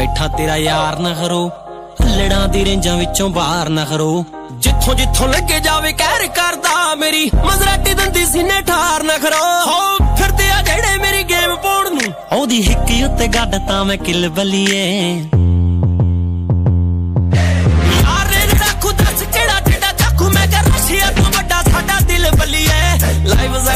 बैठा तेरा यार ना खरो लड़ा दी रेंजां विचों बाहर ना खरो जिथों जिथों लगे जावे कहर करदा मेरी मजराटी दंदी सीने ठार ना खरो हो फिरदे आ जेड़े मेरी गेम पाउण नूं ओदी हिक्की उत्ते गड्ड तां मैं किल बलिए यारे रखू दस केड़ा जेड़ा चाकू मैं कर रशिया तों वड्डा साडा दिल बलिए लाइव